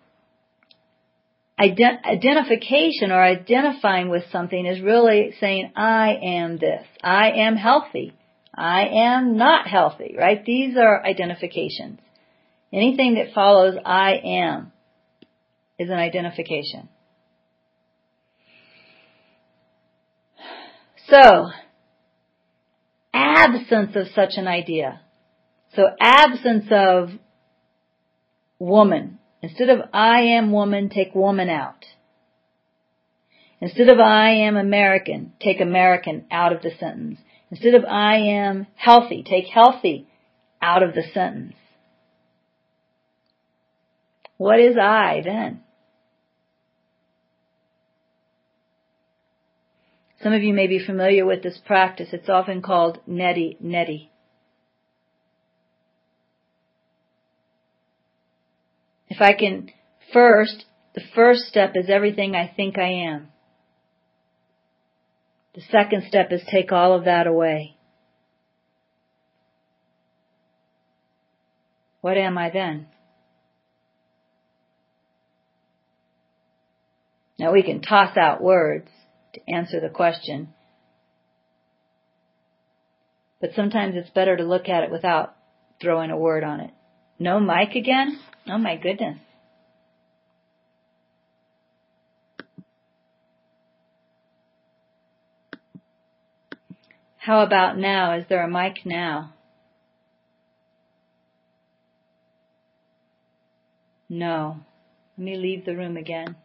identification or identifying with something is really saying, I am this. I am healthy. I am not healthy, right? These are identifications. Anything that follows I am is an identification. So, absence of such an idea. So, absence of woman. Instead of I am woman, take woman out. Instead of I am American, take American out of the sentence. Instead of I am healthy, take healthy out of the sentence. What is I then? Some of you may be familiar with this practice. It's often called neti. If I can the first step is everything I think I am. The second step is take all of that away. What am I then? Now we can toss out words to answer the question. But sometimes it's better to look at it without throwing a word on it. No mic again? Oh my goodness. How about now? Is there a mic now? No. Let me leave the room again.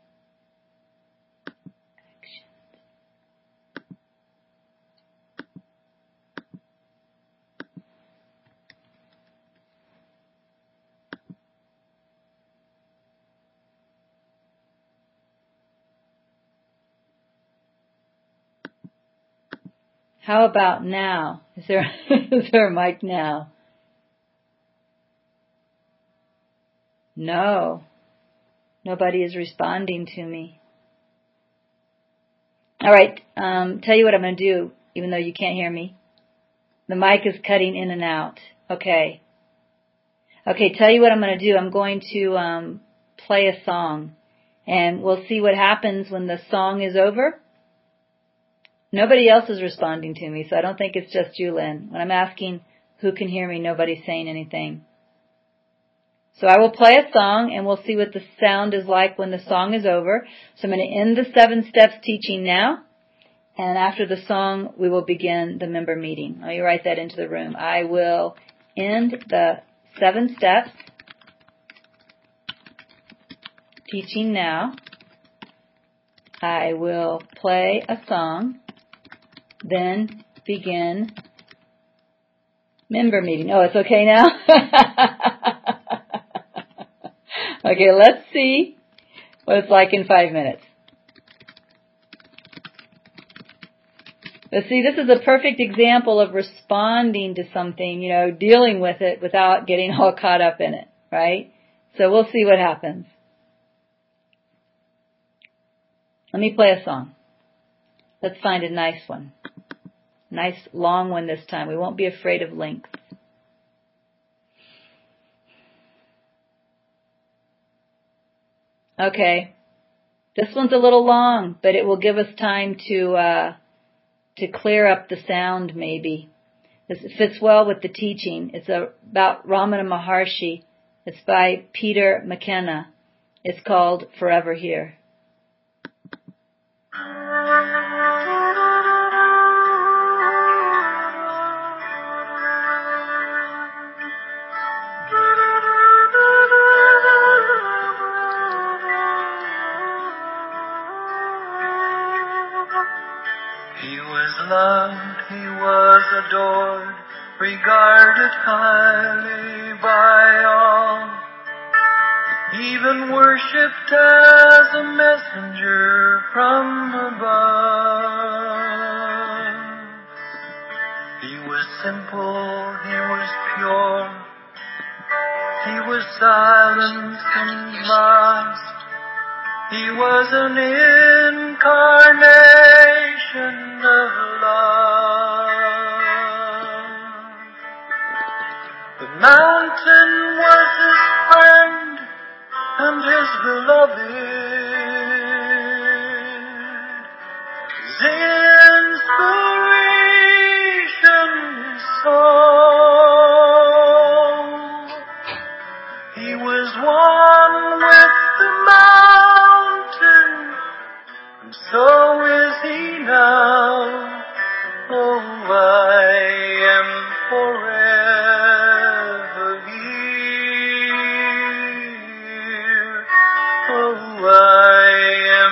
How about now? Is there a mic now? No. Nobody is responding to me. All right. Tell you what I'm going to do, even though you can't hear me. The mic is cutting in and out. Okay. Tell you what I'm going to do. I'm going to play a song. And we'll see what happens when the song is over. Nobody else is responding to me, so I don't think it's just you, Lynn. When I'm asking who can hear me, nobody's saying anything. So I will play a song, and we'll see what the sound is like when the song is over. So I'm going to end the 7 Steps teaching now, And after the song, we will begin the member meeting. Let me write that into the room. I will end the 7 steps, teaching now. I will play a song, then begin member meeting. Oh, it's okay now? Okay, let's see what it's like in 5 minutes. But see, this is a perfect example of responding to something, dealing with it without getting all caught up in it, right? So we'll see what happens. Let me play a song. Let's find a nice one. Nice long one this time. We won't be afraid of length. Okay. This one's a little long, but it will give us time to clear up the sound maybe. This fits well with the teaching. It's about Ramana Maharshi. It's by Peter McKenna. It's called Forever Here. He was loved, he was adored, regarded highly by all, even worshipped as a messenger from above. He was simple, he was pure, he was silent and vast. He was an incarnation of love. The mountain was his friend and his beloved. His inspiration, his soul. He was one with the mountain, and so is he now. Oh, I am forever here. Oh, I am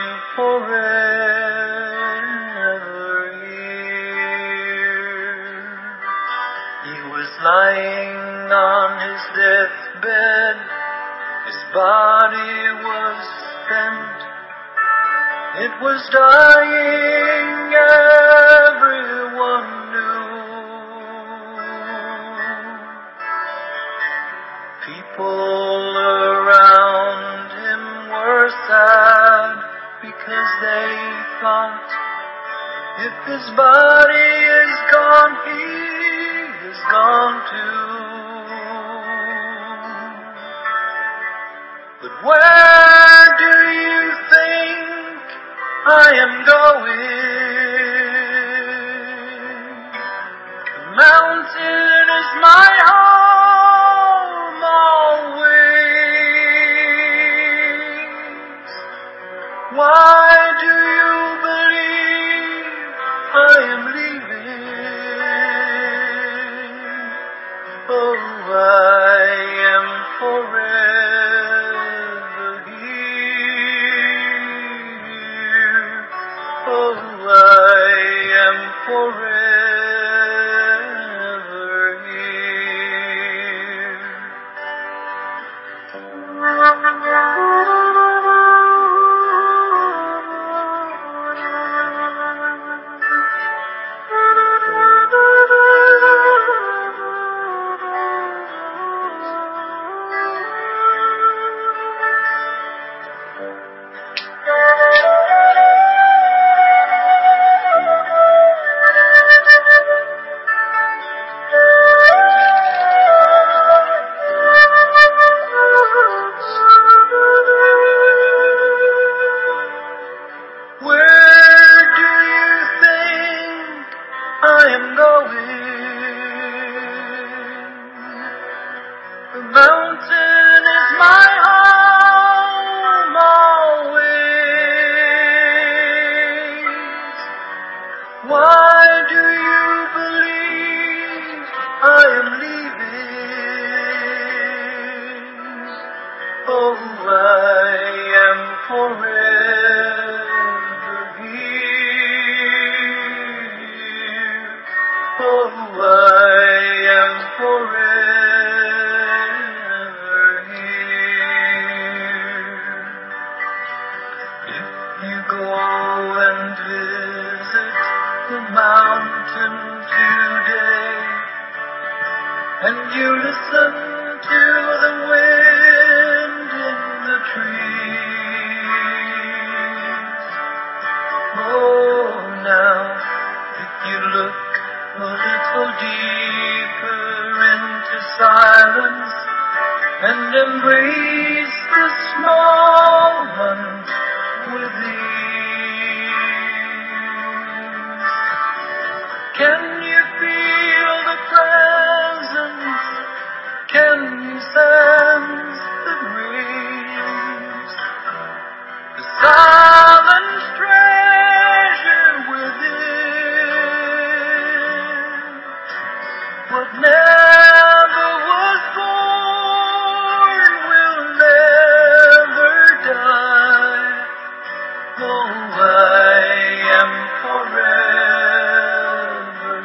forever here. He was lying on his deathbed. His body was spent. It was dying, everyone knew. People around him were sad because they thought, if his body is gone, he is gone too. But where do you think I am going? The mountain is my home always. Why do you believe I am leaving? Oh, I am forever here. Oh, I am forever here. am leaving. Oh, I am forever here. Oh, I am forever here. If you go and visit the mountain today, and you listen to the wind in the trees. Oh, now, if you look a little deeper into silence and embrace the small one with ease, can you feel the presence? Can you sense the breeze? The silent treasure within, what never was born will never die. Oh, I am forever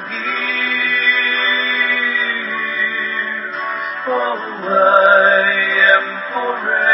here. Oh, I am forever